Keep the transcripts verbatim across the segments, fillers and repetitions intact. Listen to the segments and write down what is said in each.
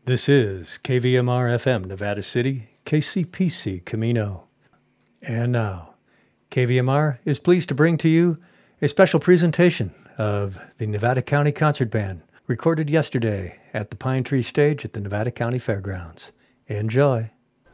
This is K V M R F M, Nevada City, K C P C Camino. And now, K V M R is pleased to bring to you a special presentation of the Nevada County Concert Band, recorded yesterday at the Pine Tree Stage at the Nevada County Fairgrounds. Enjoy.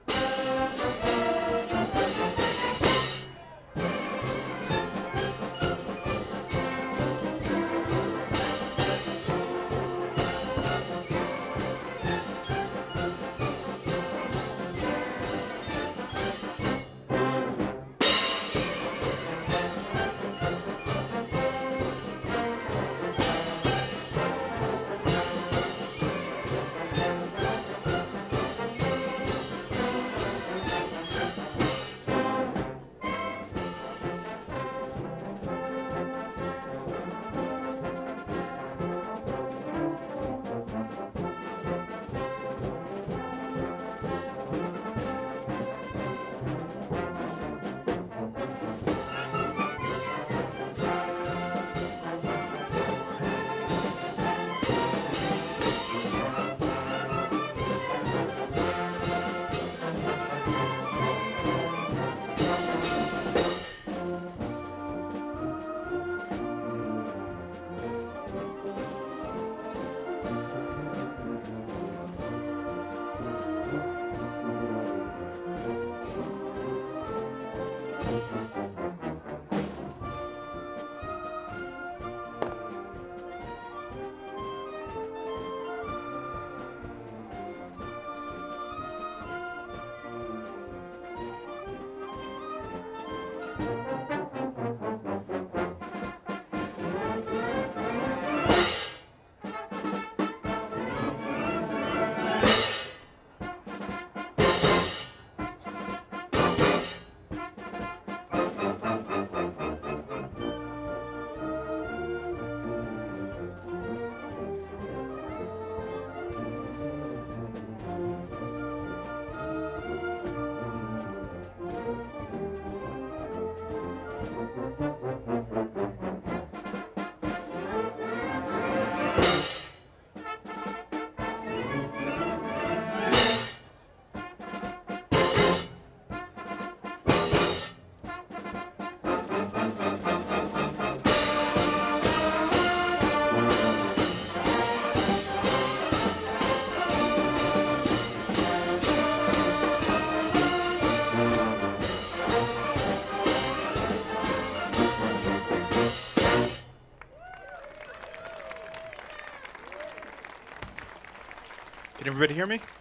Can everybody hear me?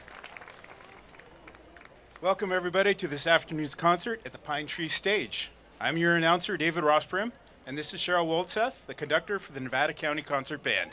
Welcome everybody to this afternoon's concert at the Pine Tree Stage. I'm your announcer, David Rossbrim, and this is Cheryl Woldseth, the conductor for the Nevada County Concert Band.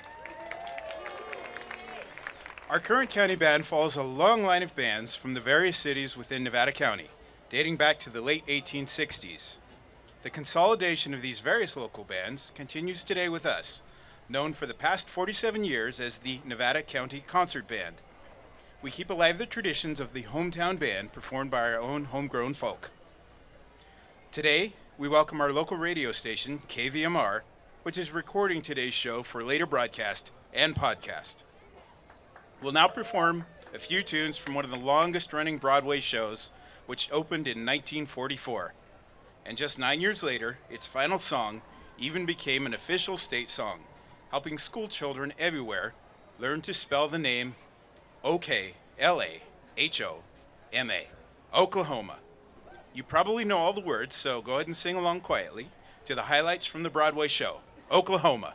Our current county band follows a long line of bands from the various cities within Nevada County, dating back to the late eighteen sixties. The consolidation of these various local bands continues today with us, known for the past forty-seven years as the Nevada County Concert Band. We keep alive the traditions of the hometown band performed by our own homegrown folk. Today, we welcome our local radio station, K V M R, which is recording today's show for later broadcast and podcast. We'll now perform a few tunes from one of the longest running Broadway shows, which opened in nineteen forty-four. And just nine years later, its final song even became an official state song, helping school children everywhere learn to spell the name O K L A H O M A, Oklahoma. You probably know all the words, so go ahead and sing along quietly to the highlights from the Broadway show, Oklahoma.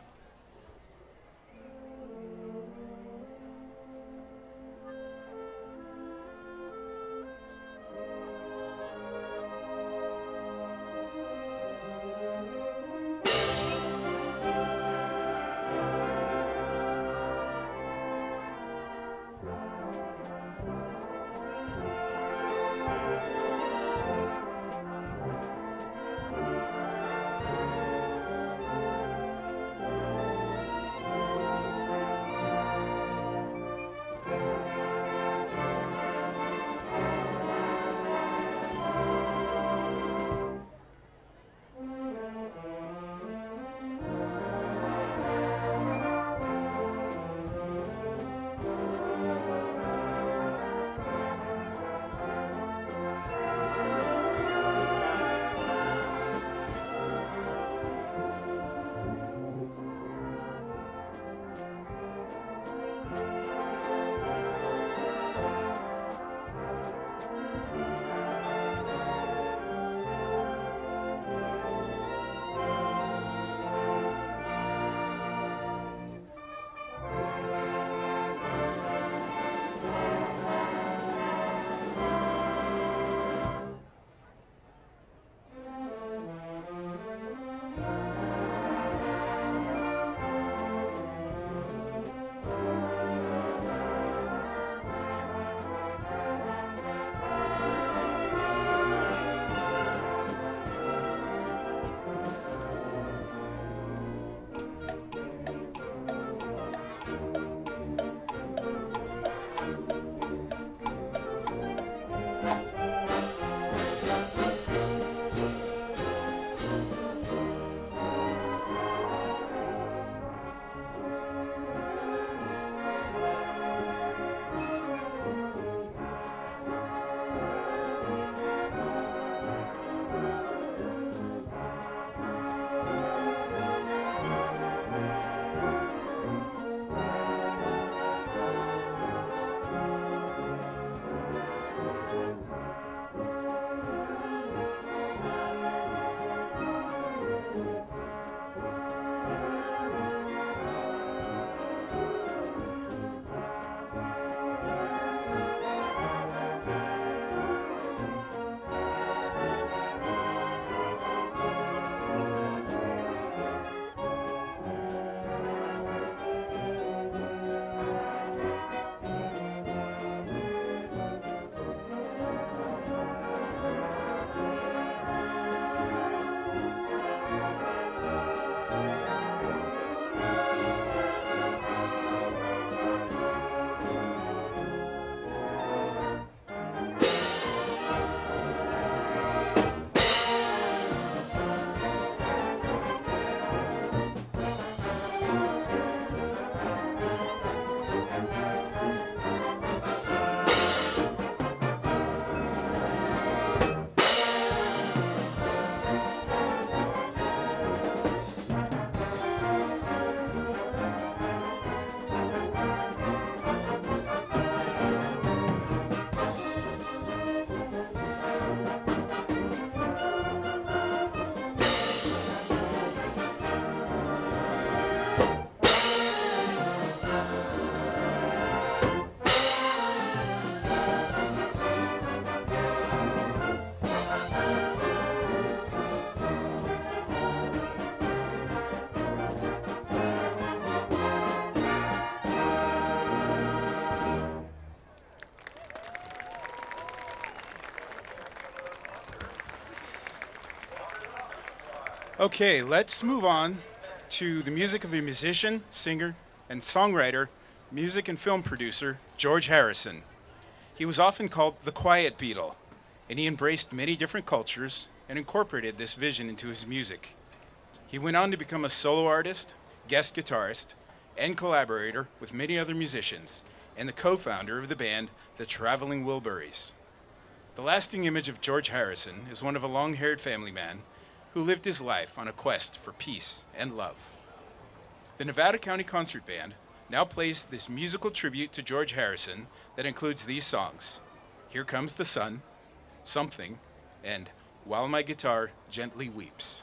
Okay, let's move on to the music of a musician, singer, and songwriter, music and film producer, George Harrison. He was often called the Quiet Beatle, and he embraced many different cultures and incorporated this vision into his music. He went on to become a solo artist, guest guitarist, and collaborator with many other musicians, and the co-founder of the band The Traveling Wilburys. The lasting image of George Harrison is one of a long-haired family man who lived his life on a quest for peace and love. The Nevada County Concert Band now plays this musical tribute to George Harrison that includes these songs: Here Comes the Sun, Something, and While My Guitar Gently Weeps.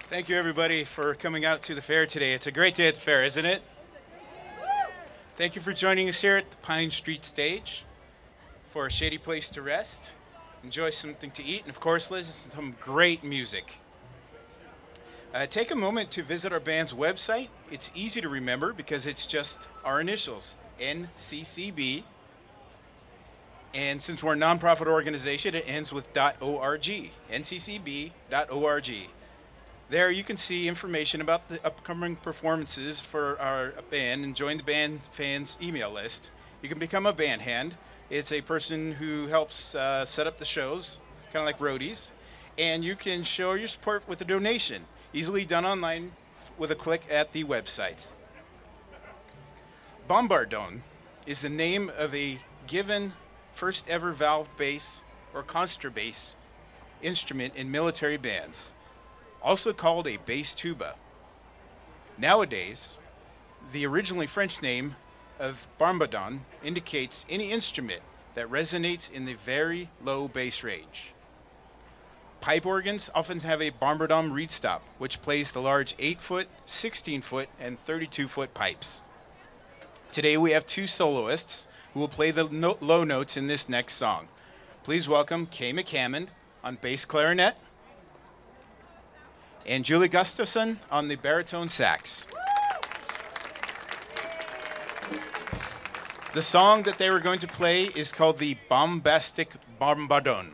Thank you, everybody, for coming out to the fair today. It's a great day at the fair, isn't it? Thank you for joining us here at the Pine Street Stage for a shady place to rest, enjoy something to eat, and of course, listen to some great music. Uh, take a moment to visit our band's website. It's easy to remember because it's just our initials, N C C B. And since we're a nonprofit organization, it ends with .org, N C C B dot org. There you can see information about the upcoming performances for our band and join the band fans email list. You can become a band hand. It's a person who helps uh, set up the shows, kind of like roadies. And you can show your support with a donation, easily done online with a click at the website. Bombardon is the name of a given first ever valve bass or contrabass instrument in military bands, also called a bass tuba. Nowadays, the originally French name of bombardon indicates any instrument that resonates in the very low bass range. Pipe organs often have a bombardon reed stop, which plays the large eight foot, sixteen foot, and thirty-two foot pipes. Today we have two soloists who will play the no- low notes in this next song. Please welcome Kay McCammond on bass clarinet and Julie Gustafson on the baritone sax. The song that they were going to play is called the Bombastic Bombardon.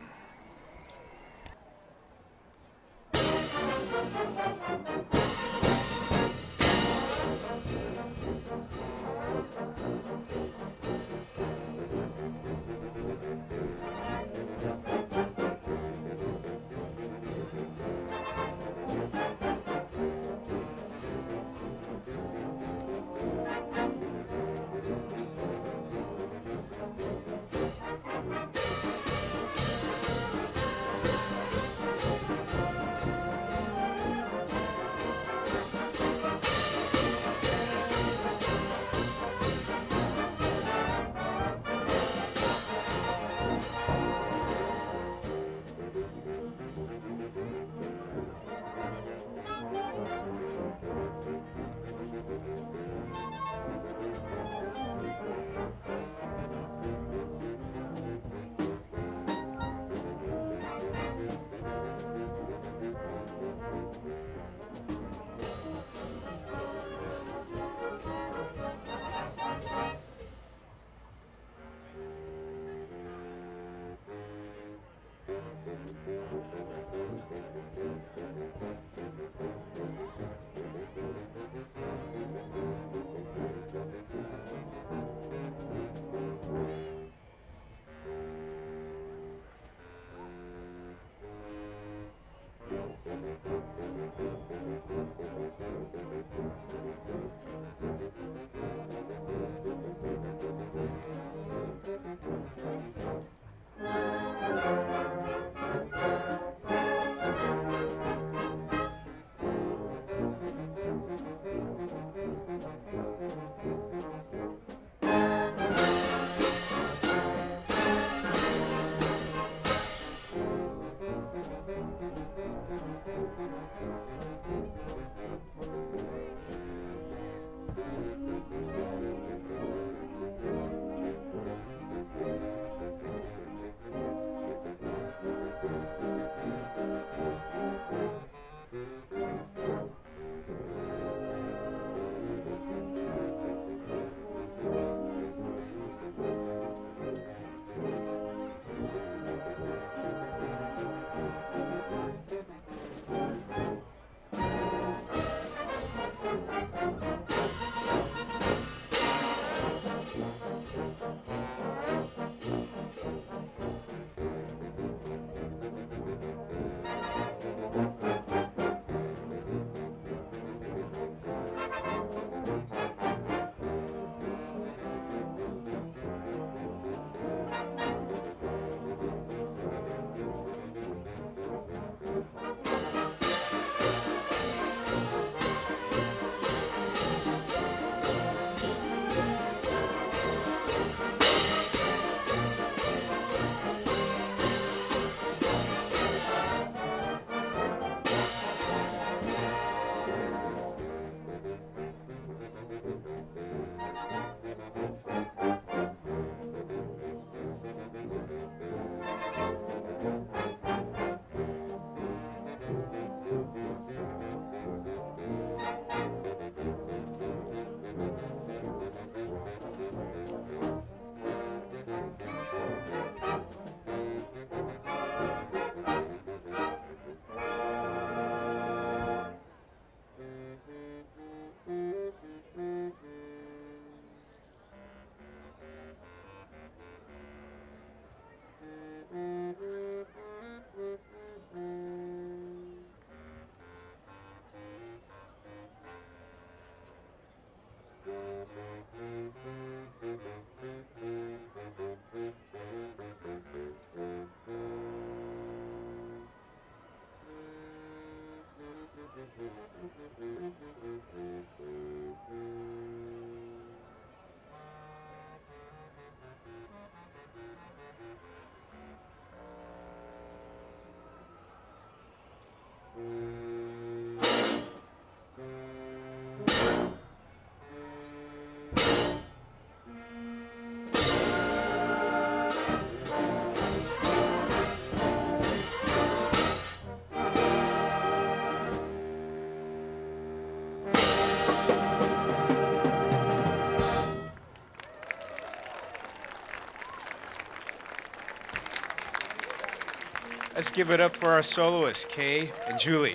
Let's give it up for our soloists, Kay and Julie.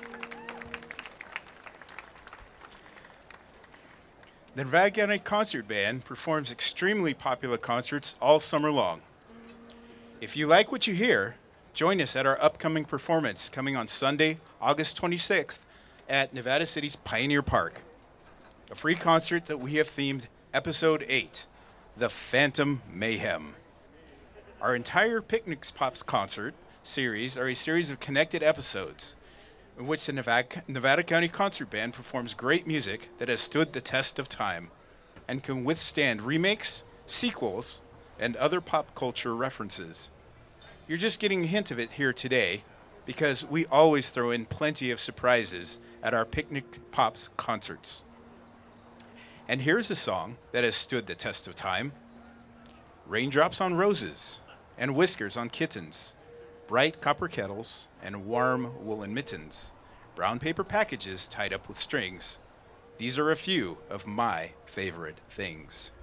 The Nevada County Concert Band performs extremely popular concerts all summer long. If you like what you hear, join us at our upcoming performance coming on Sunday, August twenty-sixth at Nevada City's Pioneer Park. A free concert that we have themed Episode eight, The Phantom Mayhem. Our entire Picnics Pops concert series are a series of connected episodes in which the Nevada, Nevada County Concert Band performs great music that has stood the test of time and can withstand remakes, sequels, and other pop culture references. You're just getting a hint of it here today because we always throw in plenty of surprises at our Picnic Pops concerts. And here's a song that has stood the test of time: Raindrops on Roses and Whiskers on Kittens, bright copper kettles and warm woolen mittens, brown paper packages tied up with strings. These are a few of my favorite things.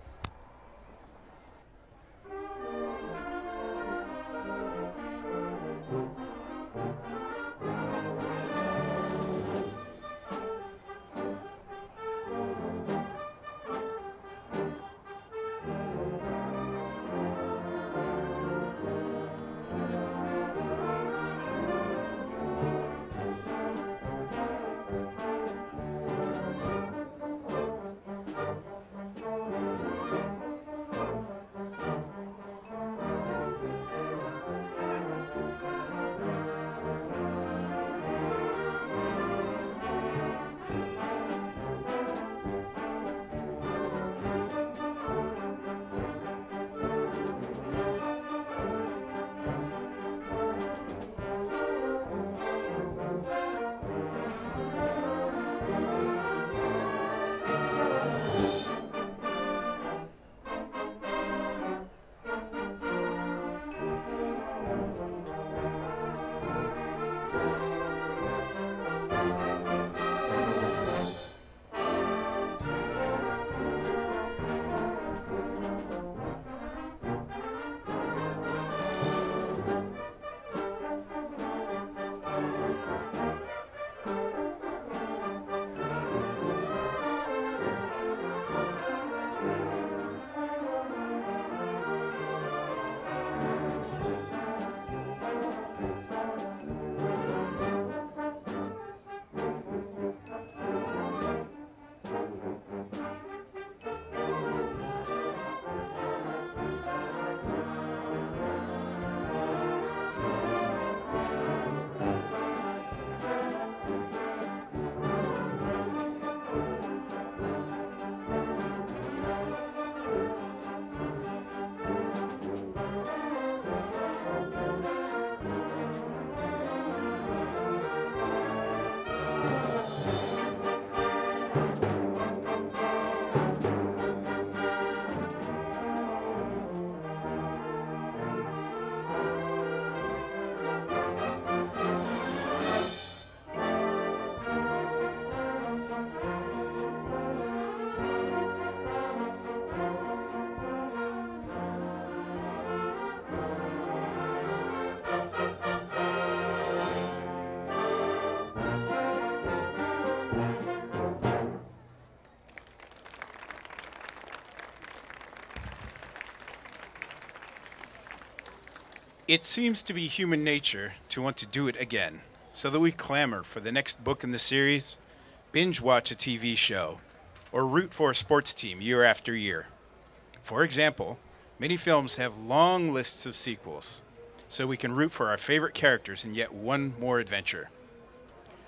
It seems to be human nature to want to do it again, so that we clamor for the next book in the series, binge watch a T V show, or root for a sports team year after year. For example, many films have long lists of sequels, so we can root for our favorite characters in yet one more adventure.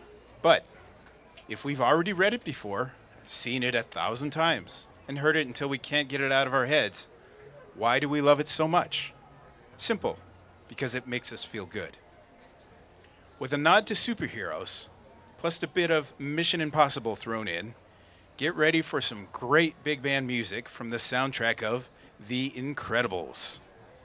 But if we've already read it before, seen it a thousand times, and heard it until we can't get it out of our heads, why do we love it so much? Simple, because it makes us feel good. With a nod to superheroes, plus a bit of Mission Impossible thrown in, get ready for some great big band music from the soundtrack of The Incredibles.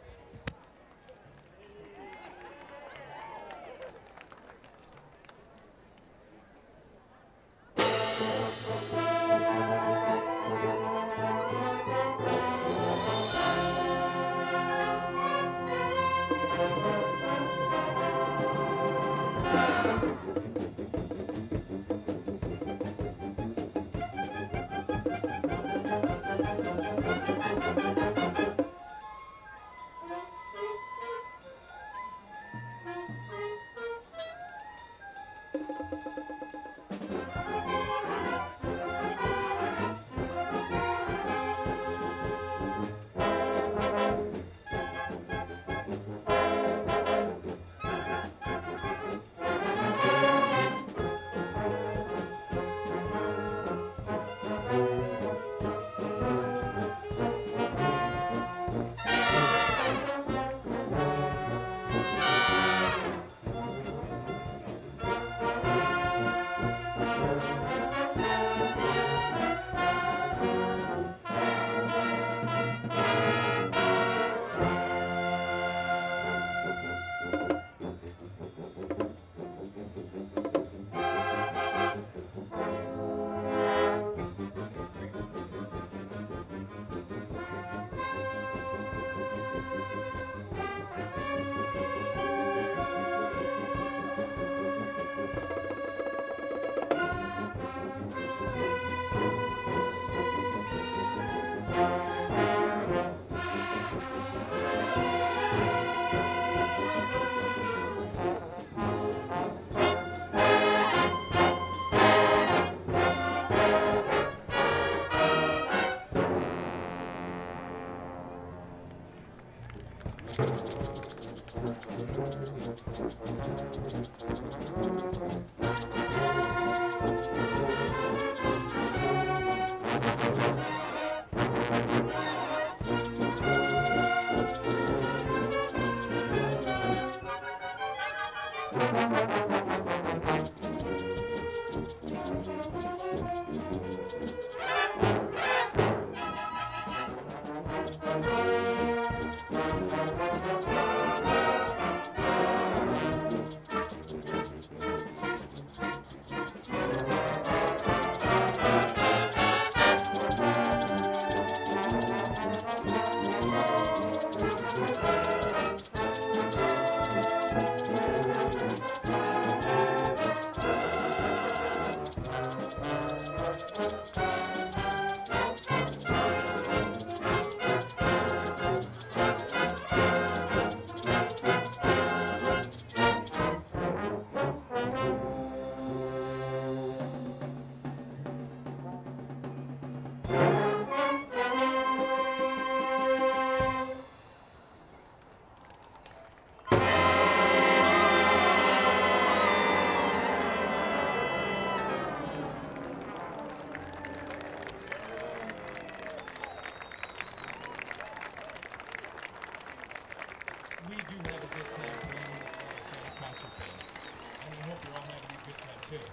We do have a good time playing with the concert band, and I hope you're all having a good time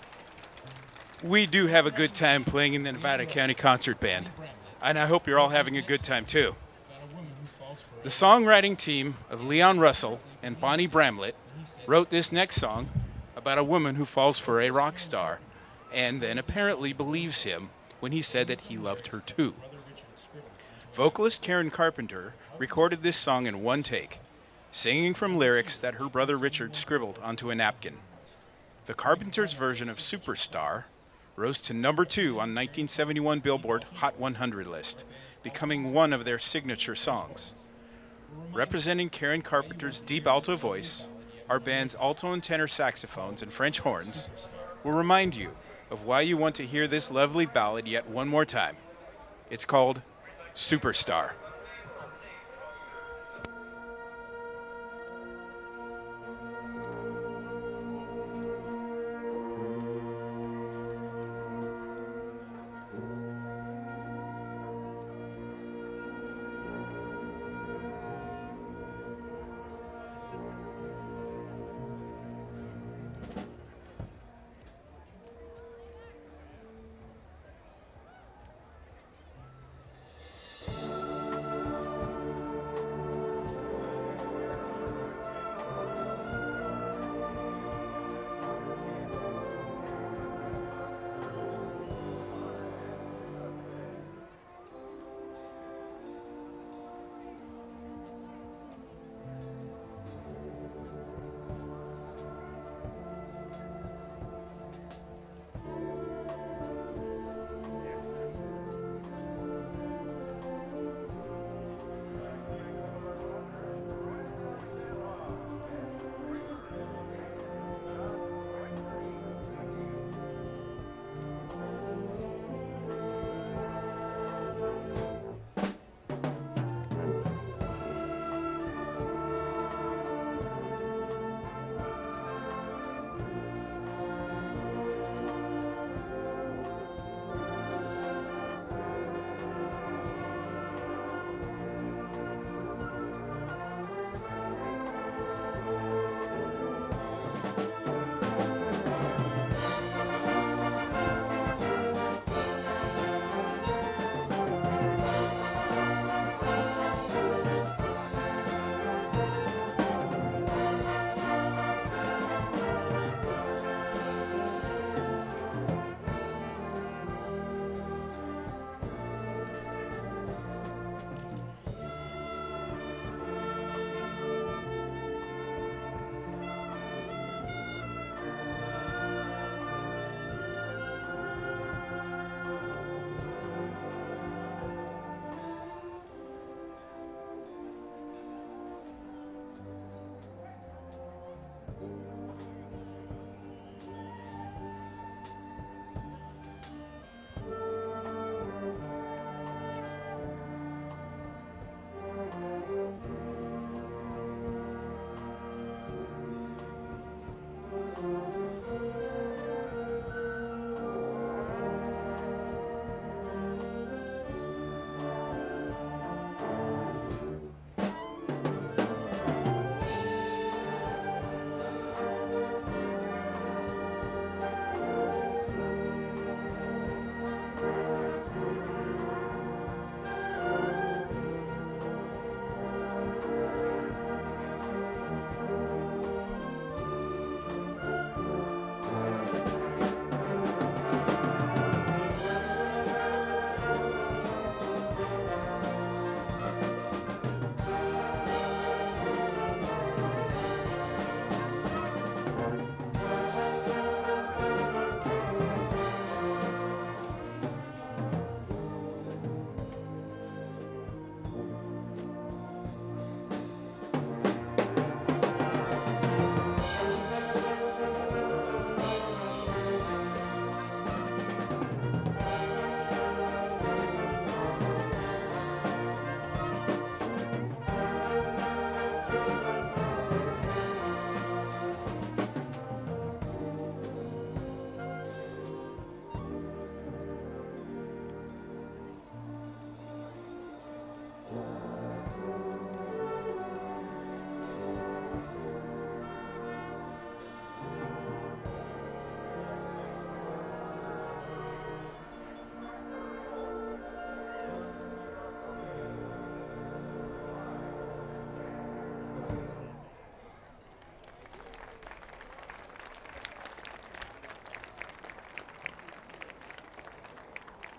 too. We do have a good time playing in the Nevada County Concert Band, and I hope you're all having a good time too. The songwriting team of Leon Russell and Bonnie Bramlett wrote this next song about a woman who falls for a rock star and then apparently believes him when he said that he loved her too. Vocalist Karen Carpenter recorded this song in one take, singing from lyrics that her brother Richard scribbled onto a napkin. The Carpenters' version of Superstar rose to number two on nineteen seventy-one Billboard Hot one hundred list, becoming one of their signature songs. Representing Karen Carpenter's deep alto voice, our band's alto and tenor saxophones and French horns will remind you of why you want to hear this lovely ballad yet one more time. It's called Superstar.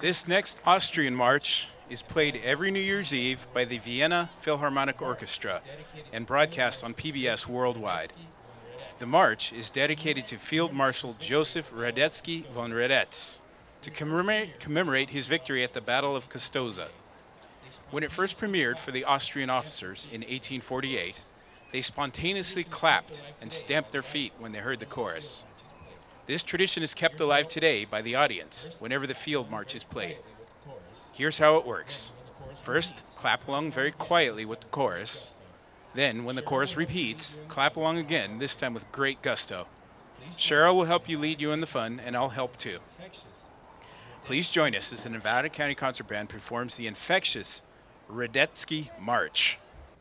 This next Austrian march is played every New Year's Eve by the Vienna Philharmonic Orchestra and broadcast on P B S worldwide. The march is dedicated to Field Marshal Joseph Radetzky von Radetz to commemorate, commemorate his victory at the Battle of Custoza. When it first premiered for the Austrian officers in eighteen forty-eight, they spontaneously clapped and stamped their feet when they heard the chorus. This tradition is kept alive today by the audience whenever the field march is played. Here's how it works. First, clap along very quietly with the chorus. Then, when the chorus repeats, clap along again, this time with great gusto. Cheryl will help you lead you in the fun, and I'll help too. Please join us as the Nevada County Concert Band performs the infectious Radetzky March.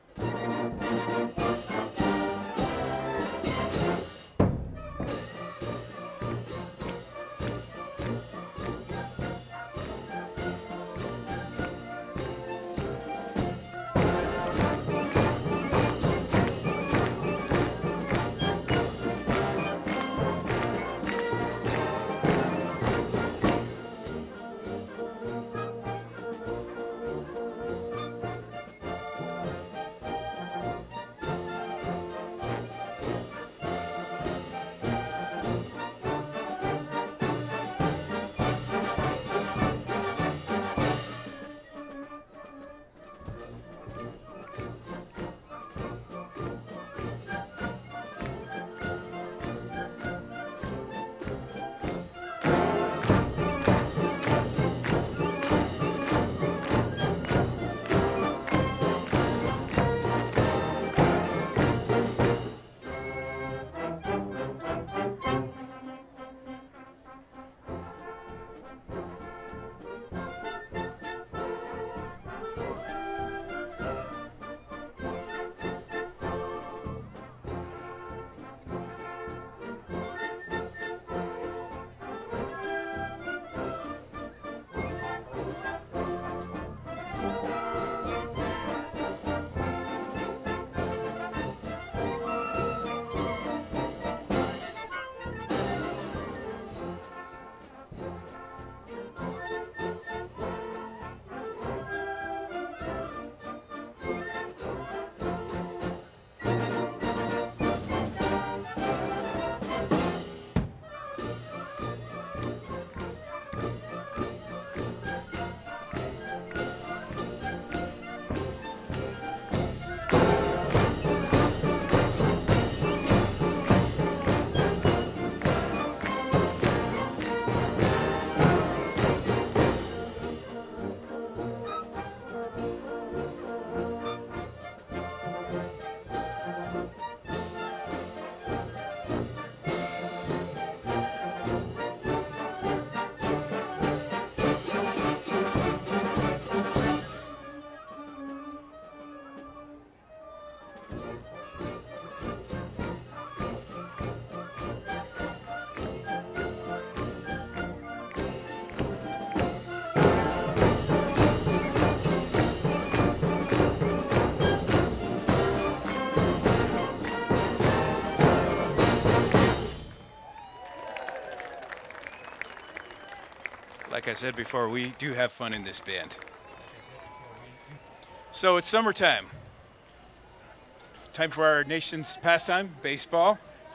Like I said before, we do have fun in this band. So it's summertime. Time for our nation's pastime, baseball.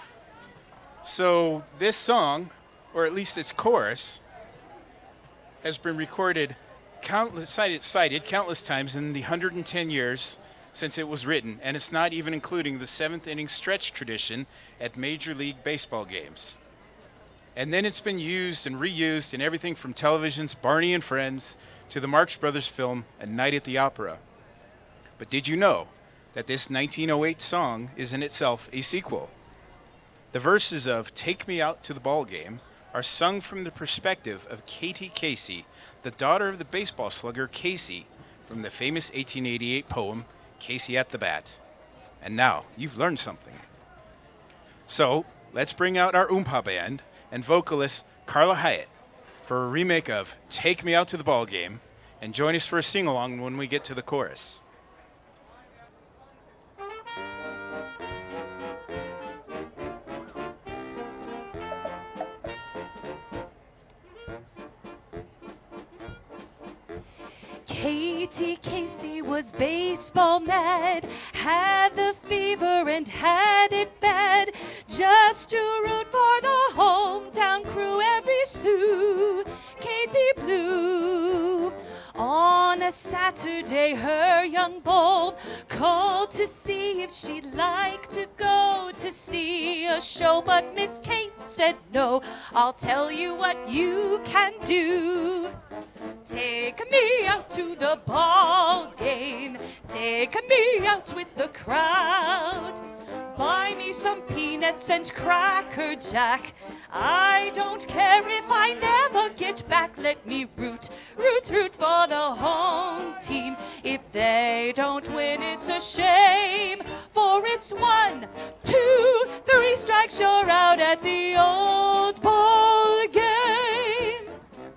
So this song, or at least its chorus, has been recorded countless, cited, cited countless times in the one hundred ten years since it was written, and it's not even including the seventh inning stretch tradition at Major League Baseball games. And then it's been used and reused in everything from television's Barney and Friends to the Marx Brothers film A Night at the Opera. But did you know that this nineteen oh eight song is in itself a sequel? The verses of Take Me Out to the Ball Game are sung from the perspective of Katie Casey, the daughter of the baseball slugger Casey, from the famous eighteen eighty-eight poem Casey at the Bat. And now you've learned something. So let's bring out our Oompa Band and vocalist Carla Hyatt for a remake of Take Me Out to the Ball Game, and join us for a sing-along when we get to the chorus. Katie Casey was baseball mad, had the fever and had it bad, just to root for the hometown crew every Sue, Katie Blue. On a Saturday, her young beau called to see if she'd like to go to see a show, but Miss Kate said no. I'll tell you what you can do. Take me out to the ball game, take me out with the crowd. Buy me some peanuts and Cracker Jack. I don't care if I never get back. Let me root, root, root for the home team. If they don't win, it's a shame. For it's one, two, three strikes, you're out at the old ball game.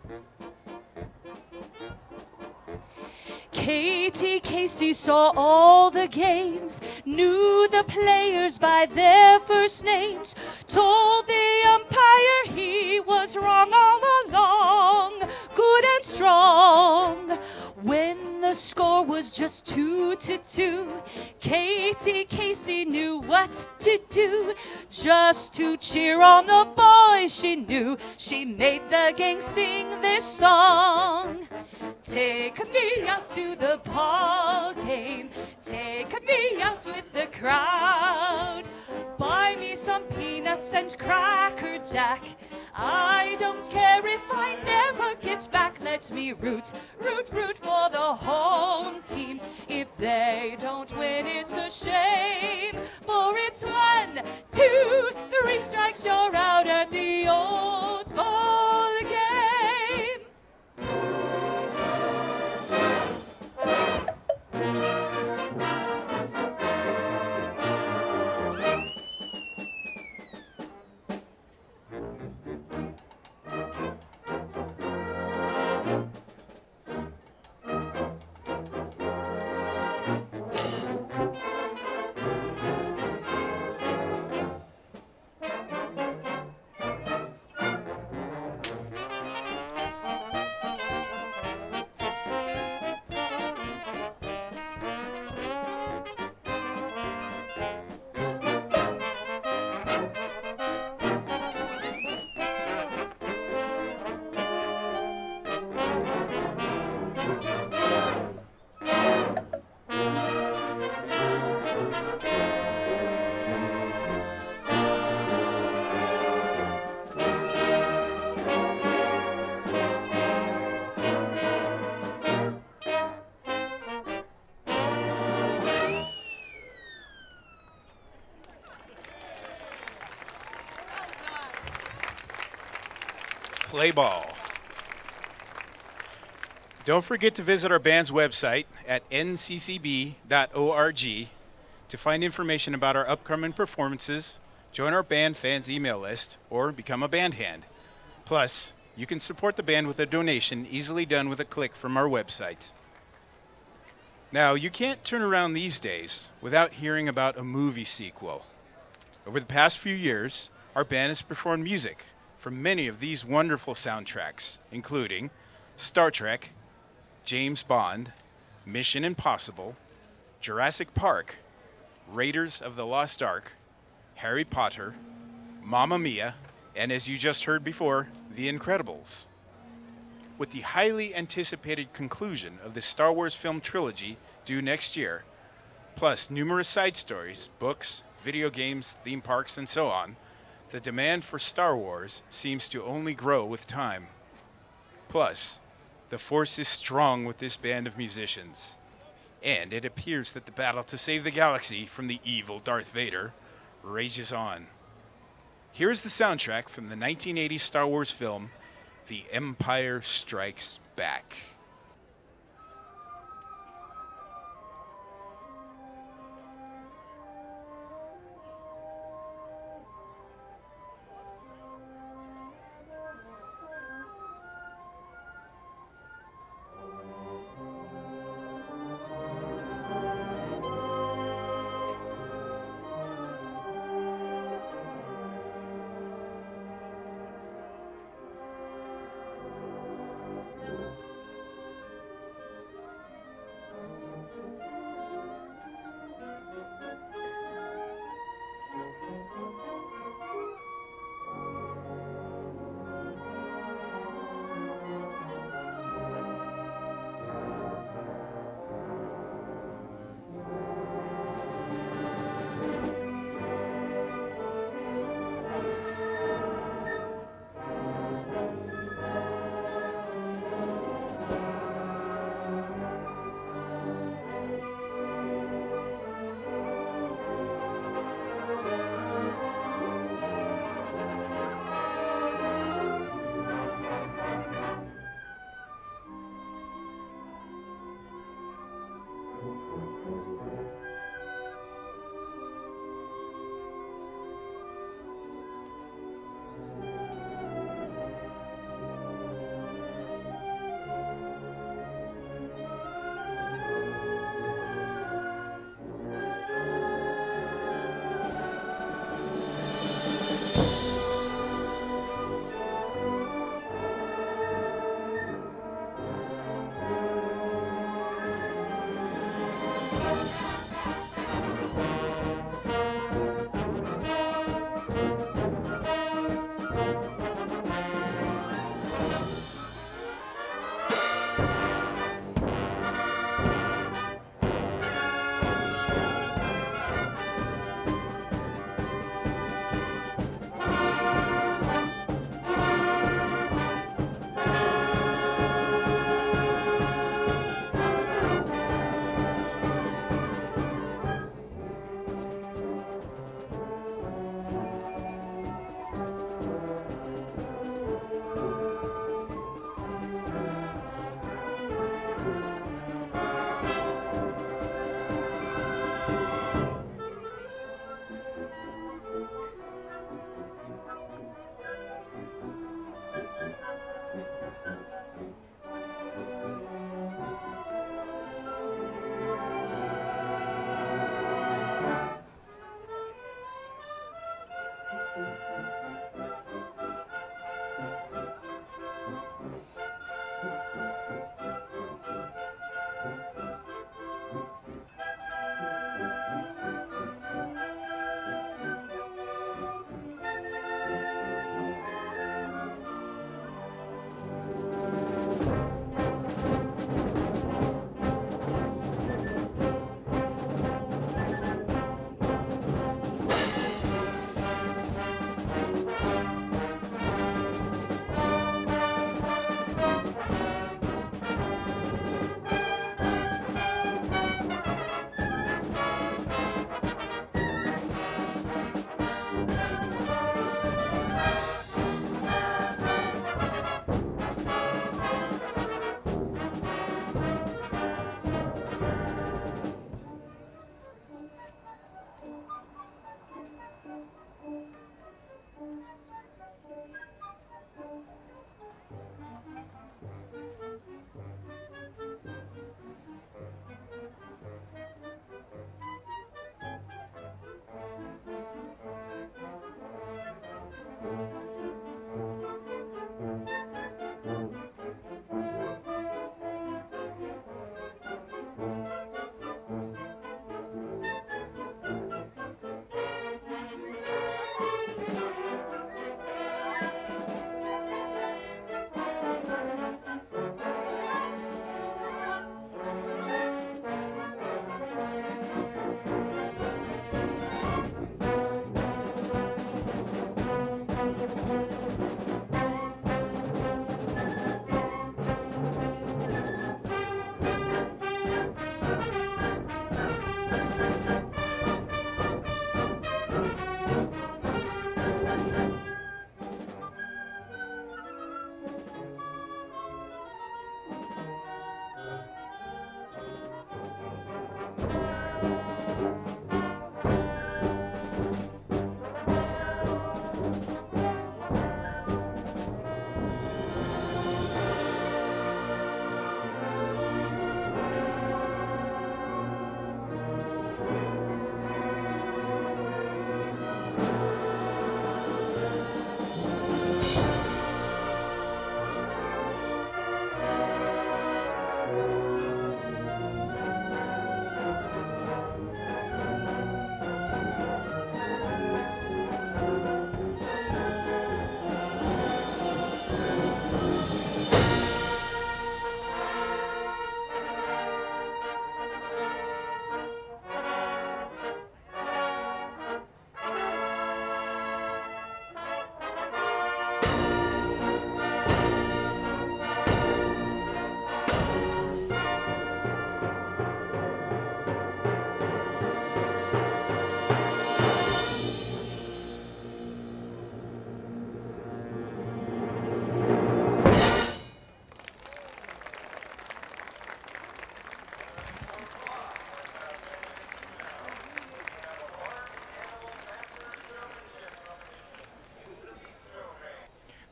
Katie Casey saw all the games, knew the players by their first names, told the umpire he was wrong all along, good and strong. When the score was just two to two, Katie Casey knew what to do. Just to cheer on the boys she knew, she made the gang sing this song. Take me out to the ball game, take me out with the crowd. Buy me some peanuts and Cracker Jack. I don't care if I never get back. Let me root, root, root for the home team. If they don't win, it's a shame. For it's one, two, three strikes, you're out at the old ball game. Play ball. Don't forget to visit our band's website at n c c b dot org to find information about our upcoming performances, join our band fans email list, or become a band hand. Plus, you can support the band with a donation easily done with a click from our website. Now, you can't turn around these days without hearing about a movie sequel. Over the past few years, our band has performed music from many of these wonderful soundtracks, including Star Trek, James Bond, Mission Impossible, Jurassic Park, Raiders of the Lost Ark, Harry Potter, Mamma Mia, and as you just heard before, The Incredibles. With the highly anticipated conclusion of the Star Wars film trilogy due next year, plus numerous side stories, books, video games, theme parks, and so on, the demand for Star Wars seems to only grow with time. Plus, the force is strong with this band of musicians, and it appears that the battle to save the galaxy from the evil Darth Vader rages on. Here is the soundtrack from the nineteen eighty Star Wars film, The Empire Strikes Back.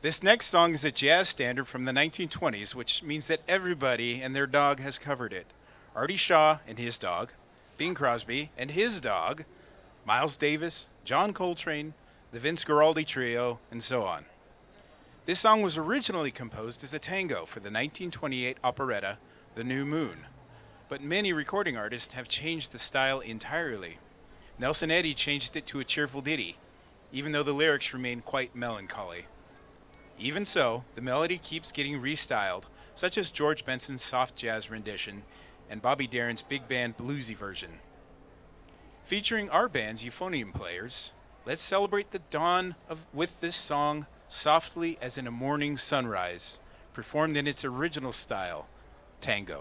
This next song is a jazz standard from the nineteen twenties, which means that everybody and their dog has covered it. Artie Shaw and his dog, Bing Crosby and his dog, Miles Davis, John Coltrane, the Vince Guaraldi Trio, and so on. This song was originally composed as a tango for the nineteen twenty-eight operetta, The New Moon, but many recording artists have changed the style entirely. Nelson Eddy changed it to a cheerful ditty, even though the lyrics remain quite melancholy. Even so, the melody keeps getting restyled, such as George Benson's soft jazz rendition and Bobby Darin's big band bluesy version. Featuring our band's euphonium players, let's celebrate the dawn of with this song, Softly as in a Morning Sunrise, performed in its original style, tango.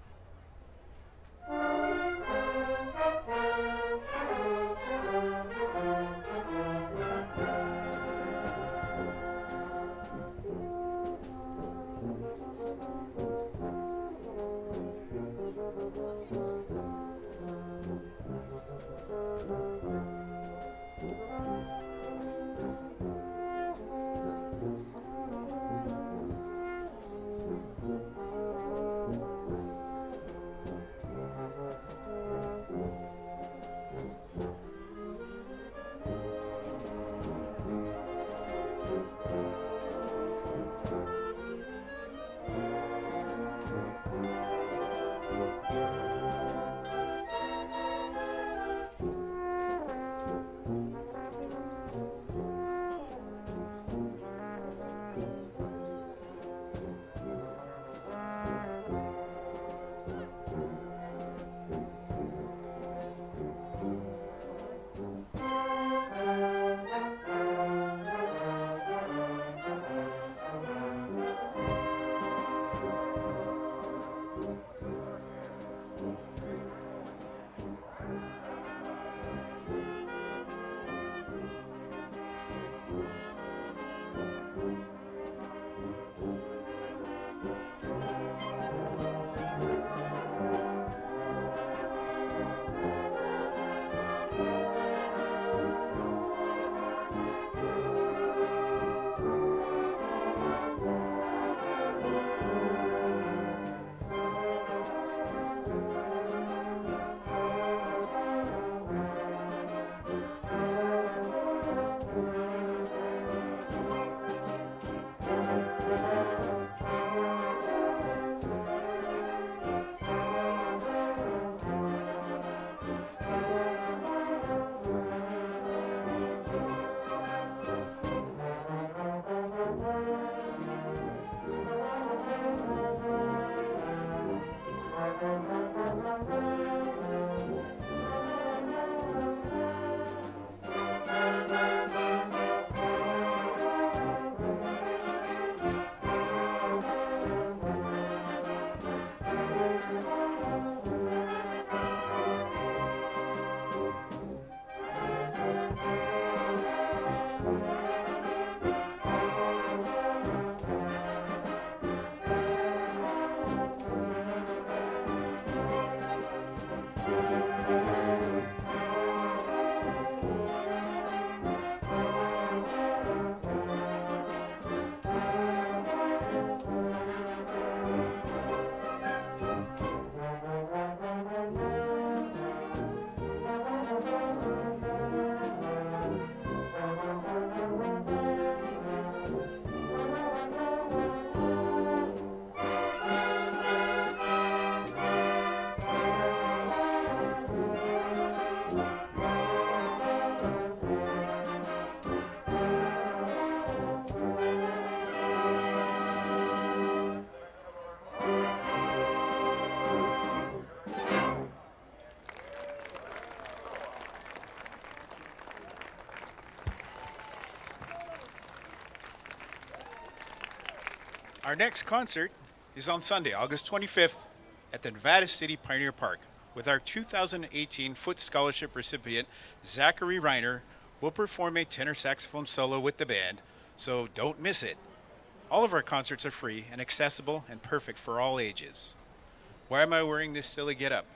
Our next concert is on Sunday, August twenty-fifth at the Nevada City Pioneer Park with our two thousand eighteen Foot Scholarship recipient, Zachary Reiner, will perform a tenor saxophone solo with the band, so don't miss it. All of our concerts are free and accessible and perfect for all ages. Why am I wearing this silly getup?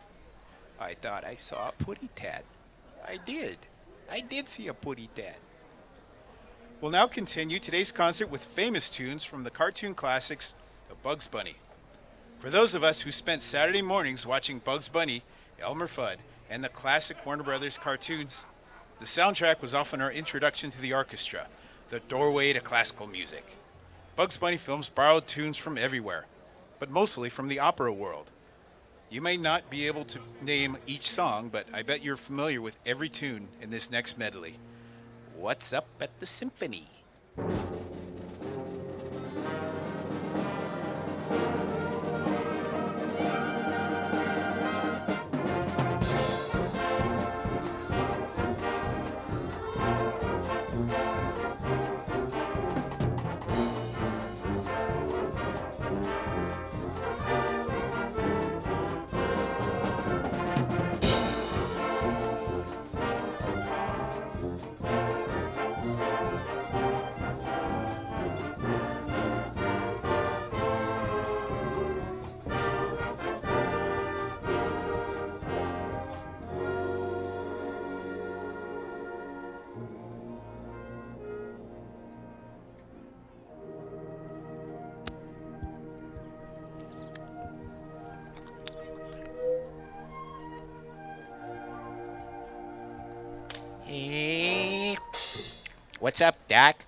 I thought I saw a putty tat. I did. I did see a putty tat. We'll now continue today's concert with famous tunes from the cartoon classics of Bugs Bunny. For those of us who spent Saturday mornings watching Bugs Bunny, Elmer Fudd, and the classic Warner Brothers cartoons, the soundtrack was often our introduction to the orchestra, the doorway to classical music. Bugs Bunny films borrowed tunes from everywhere, but mostly from the opera world. You may not be able to name each song, but I bet you're familiar with every tune in this next medley. What's Up at the Symphony? Hey, what's up, Doc?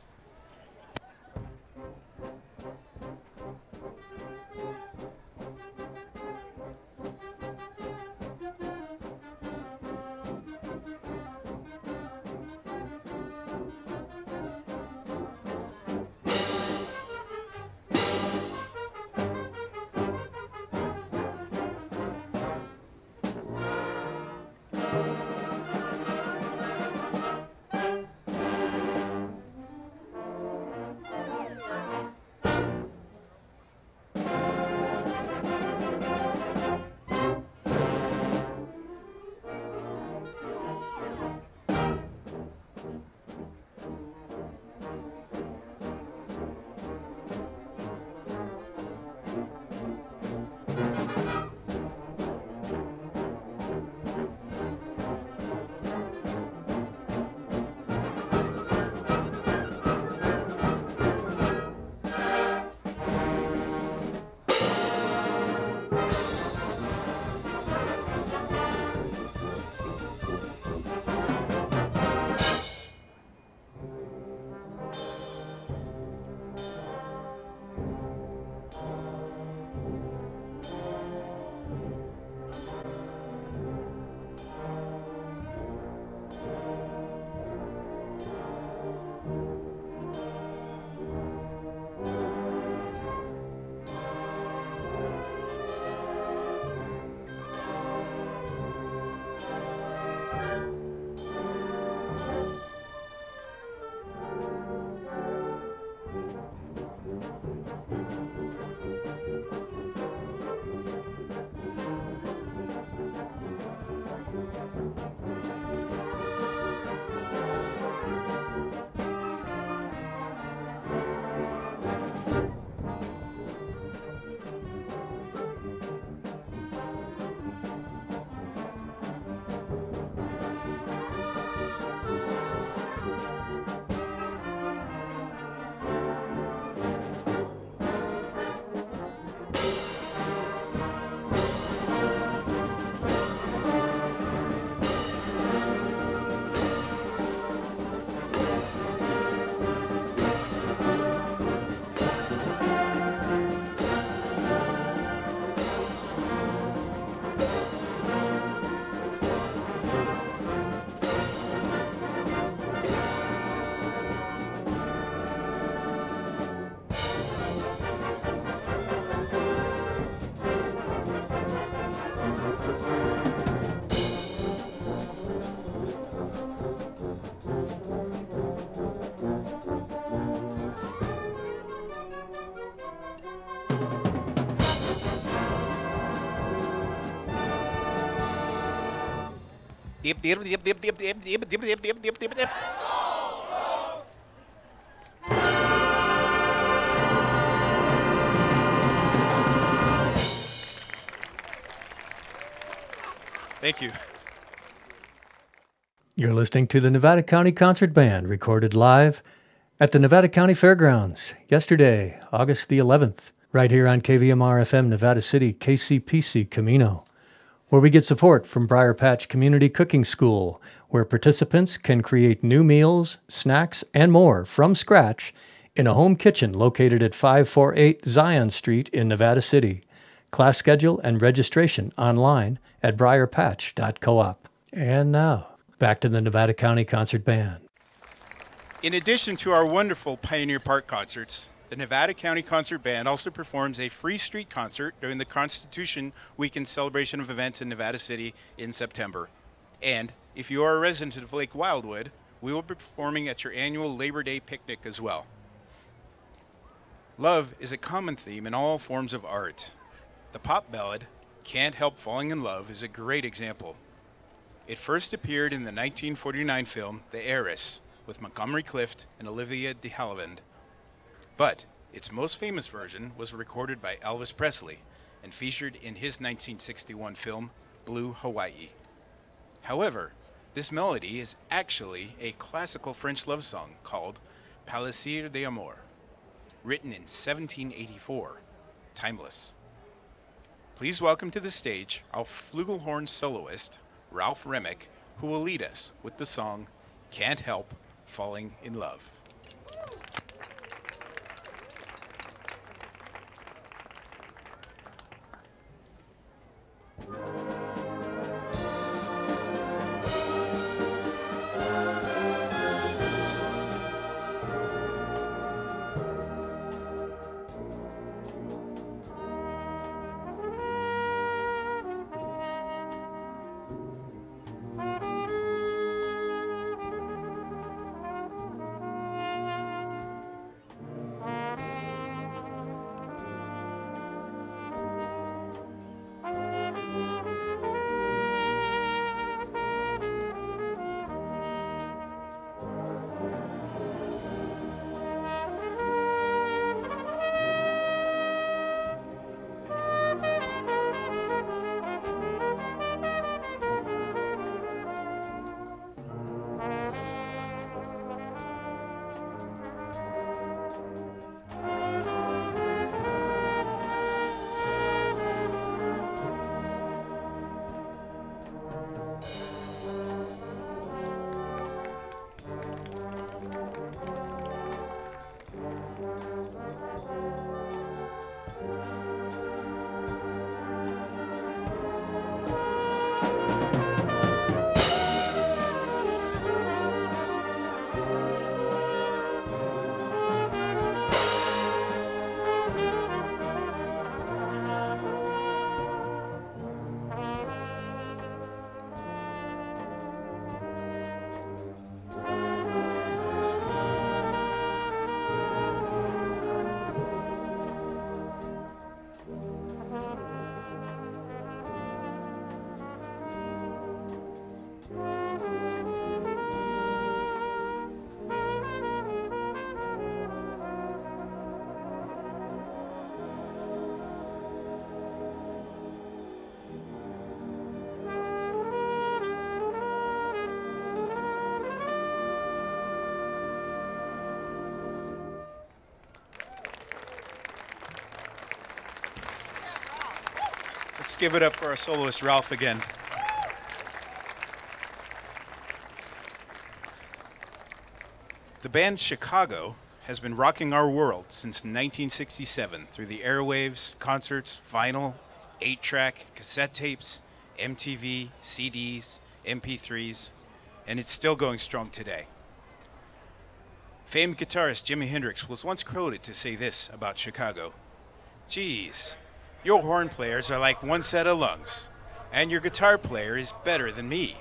Dip, dip, dip, dip, dip, dip, dip, dip, dip, dip, dip, dip, dip. Thank you. You're listening to the Nevada County Concert Band, recorded live at the Nevada County Fairgrounds yesterday, August the eleventh, right here on K V M R F M Nevada City, K C P C Camino, where we get support from Briar Patch Community Cooking School, where participants can create new meals, snacks, and more from scratch in a home kitchen located at five forty-eight Zion Street in Nevada City. Class schedule and registration online at briar patch dot coop. And now, back to the Nevada County Concert Band. In addition to our wonderful Pioneer Park concerts, the Nevada County Concert Band also performs a free street concert during the Constitution Weekend celebration of events in Nevada City in September. And if you are a resident of Lake Wildwood, we will be performing at your annual Labor Day picnic as well. Love is a common theme in all forms of art. The pop ballad, Can't Help Falling in Love, is a great example. It first appeared in the nineteen forty-nine film The Heiress, with Montgomery Clift and Olivia de Havilland. But its most famous version was recorded by Elvis Presley and featured in his nineteen sixty-one film Blue Hawaii. However, this melody is actually a classical French love song called Plaisir d'amour, written in seventeen eighty-four, timeless. Please welcome to the stage our flugelhorn soloist, Ralph Remick, who will lead us with the song Can't Help Falling in Love. Let's give it up for our soloist, Ralph, again. The band Chicago has been rocking our world since nineteen sixty-seven through the airwaves, concerts, vinyl, eight track, cassette tapes, M T V, C Ds, M P threes, and it's still going strong today. Famed guitarist Jimi Hendrix was once quoted to say this about Chicago: "Geez, your horn players are like one set of lungs, and your guitar player is better than me."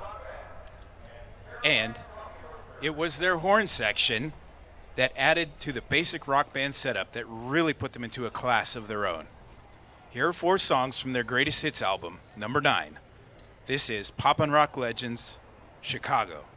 And it was their horn section that added to the basic rock band setup that really put them into a class of their own. Here are four songs from their greatest hits album, number nine. This is Pop and Rock Legends, Chicago.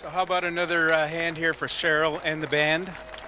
So how about another uh, hand here for Cheryl and the band?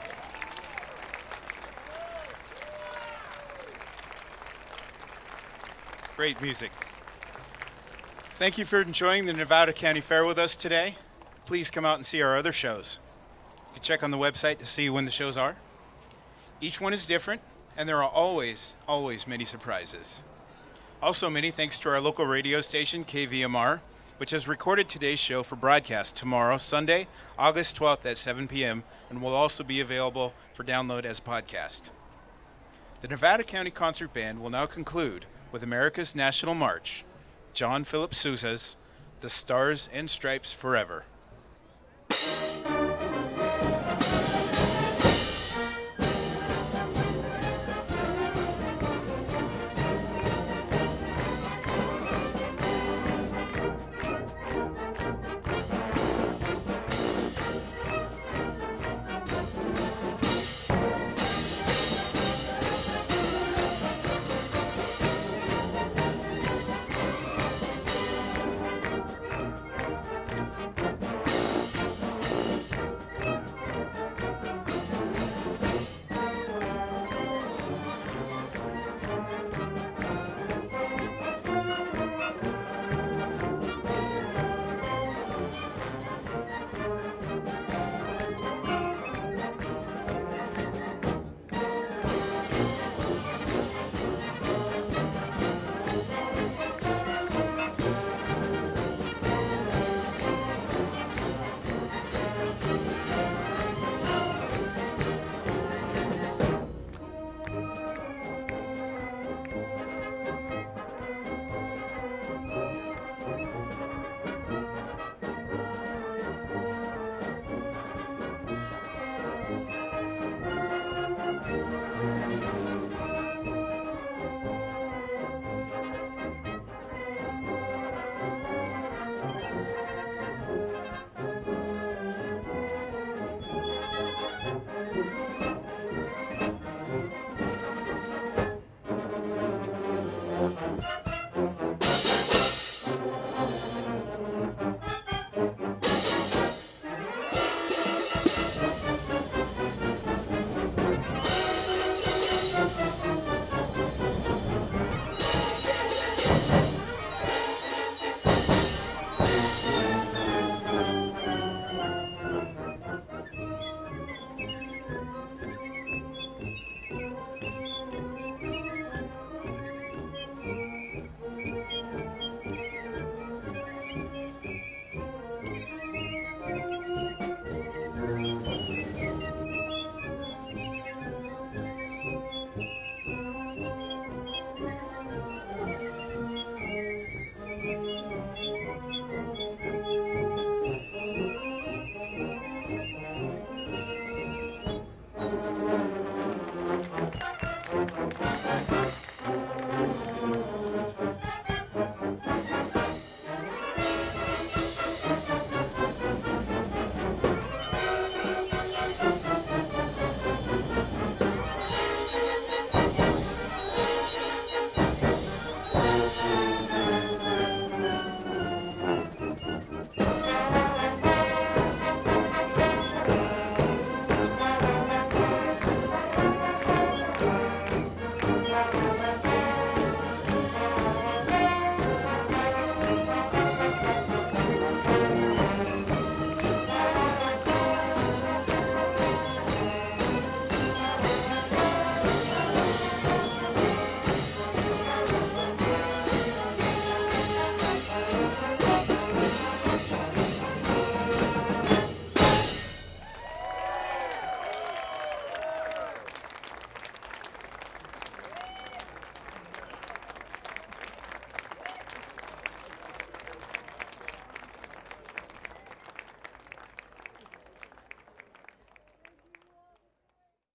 Great music. Thank you for enjoying the Nevada County Fair with us today. Please come out and see our other shows. You can check on the website to see when the shows are. Each one is different, and there are always, always many surprises. Also, many thanks to our local radio station, K V M R, which has recorded today's show for broadcast tomorrow, Sunday, August twelfth at seven p.m., and will also be available for download as a podcast. The Nevada County Concert Band will now conclude with America's National March, John Philip Sousa's The Stars and Stripes Forever.